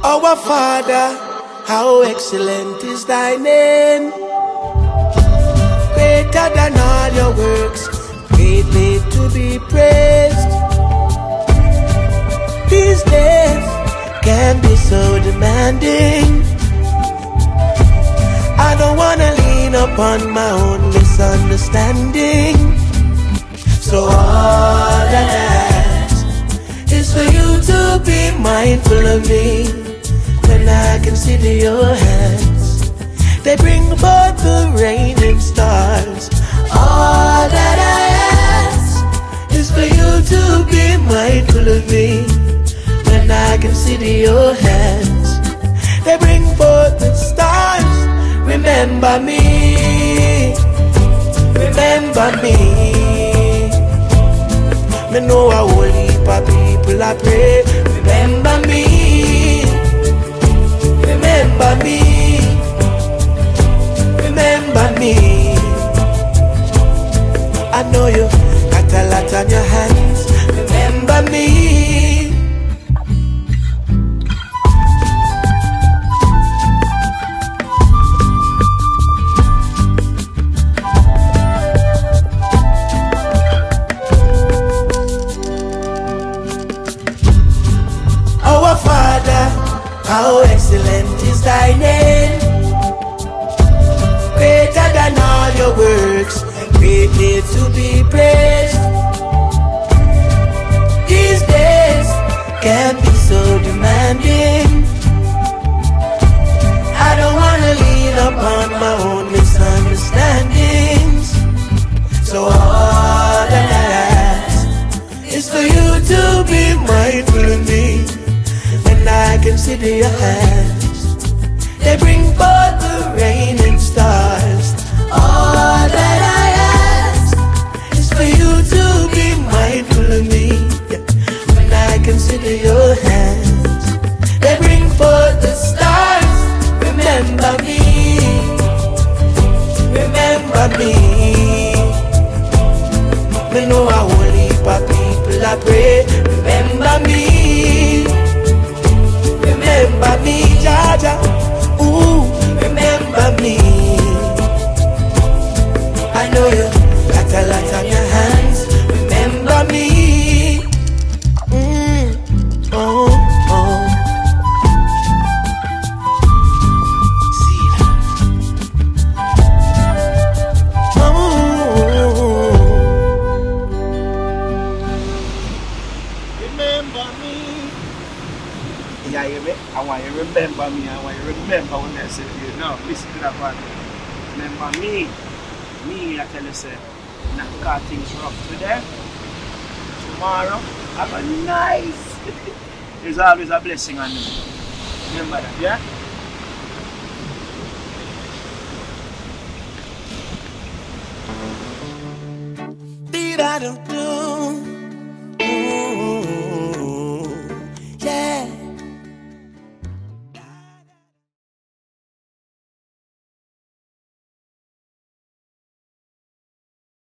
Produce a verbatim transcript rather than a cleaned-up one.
Our Father, how excellent is thy name. Greater than all your works, greatly to be praised. These days can be so demanding. I don't wanna lean upon my own misunderstanding. So all that I ask is for you to be mindful of me. When I consider your hands, they bring forth the rain and stars. All that I ask is for you to be mindful of me. When I consider your hands, they bring forth the stars. Remember me, remember me. Me know a whole heap of people I pray. Remember me, remember me, remember me. I know you got a lot on your hands. Remember me. How excellent is thy name. Greater than all your works, and greatly to be praised. These days can be so demanding. I don't wanna lean upon my own misunderstandings. So all that I ask is for you to be mindful of me. I consider your hands, they bring forth the rain and stars. All that I ask is for you to be mindful of me. When I consider your hands, they bring forth the stars. Remember me, remember me. Me know I won't leave our people, I pray. Remember me. Remember me, Jaja, ooh, remember me. I know you got a lot on your hands. Remember me, mm, oh, oh. See that? Oh, remember me. Yeah, you re- I want you to remember me. I want you to remember when I said you. Now, listen to that part. Remember me. Me, I tell you, say, not got things rough today. Tomorrow, have a nice. There's always a blessing on them. Remember that, yeah? Did I don't do?